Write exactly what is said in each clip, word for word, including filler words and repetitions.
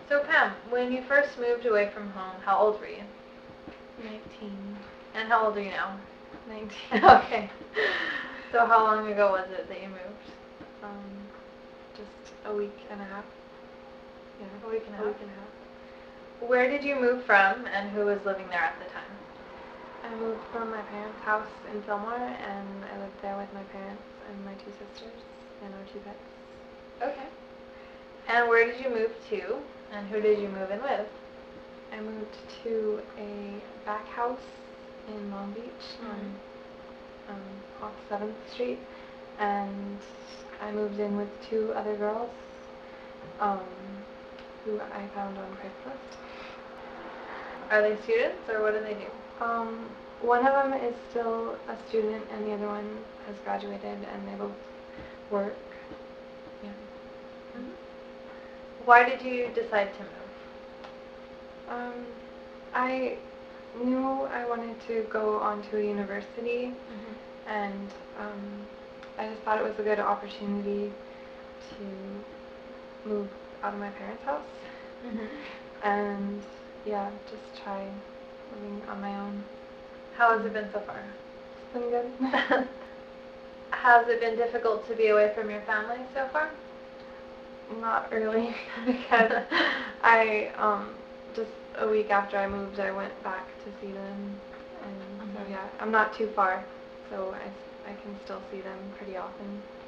So Pam, when you first moved away from home, how old were you? nineteen. And how old are you now? nineteen. Okay. So how long ago was it that you moved? Um, just a week and a half. Yeah, A week and a half. A week and a half. Where did you move from, and who was living there at the time? I moved from my parents' house in Fillmore, and I lived there with my parents and my two sisters and our two pets. Okay. And where did you move to, and who did you move in with? I moved to a back house in Long Beach Mhm. on um, off seventh Street, and I moved in with two other girls um, who I found on Craigslist. Are they students, or what do they do? Um, one of them is still a student, and the other one has graduated, and they both work. Yeah. Mhm. Why did you decide to move? Um, I knew I wanted to go on to a university, Mhm. and um, I just thought it was a good opportunity to move out of my parents' house, Mhm. and yeah, just try living on my own. How has it been so far? It's been good. Has it been difficult to be away from your family so far? Not really, because I um just a week after I moved, I went back to see them, and so Mhm. yeah, I'm not too far, so I, s- I can still see them pretty often.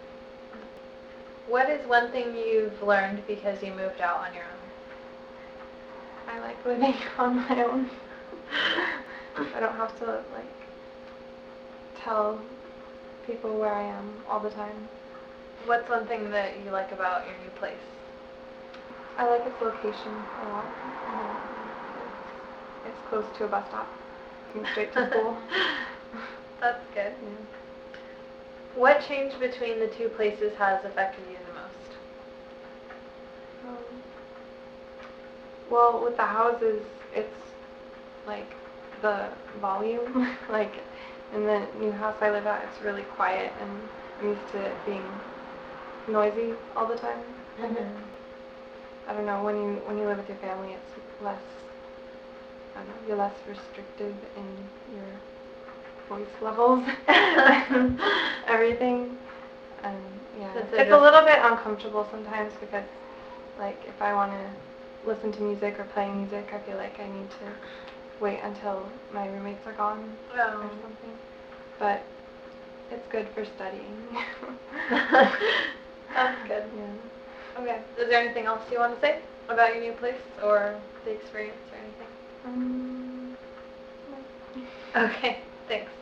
What is one thing you've learned because you moved out on your own? I like living on my own. I don't have to like tell people where I am all the time. What's one thing that you like about your new place? I like its location a lot. Um, it's, it's close to a bus stop. Going straight to school. That's good. Yeah. What change between the two places has affected you the most? Um, well, with the houses, it's like the volume. Like in the new house I live at, it's really quiet, and I'm used to it being noisy all the time. Mhm. I don't know, when you when you live with your family, it's less. I don't know, you're less restrictive in your voice levels and everything. And yeah, That's it's a just- little bit uncomfortable sometimes because, like, if I want to listen to music or play music, I feel like I need to wait until my roommates are gone Oh. or something. But it's good for studying. That's good. Yeah. Okay. Is there anything else you want to say about your new place or the experience or anything? Um, Okay. Thanks.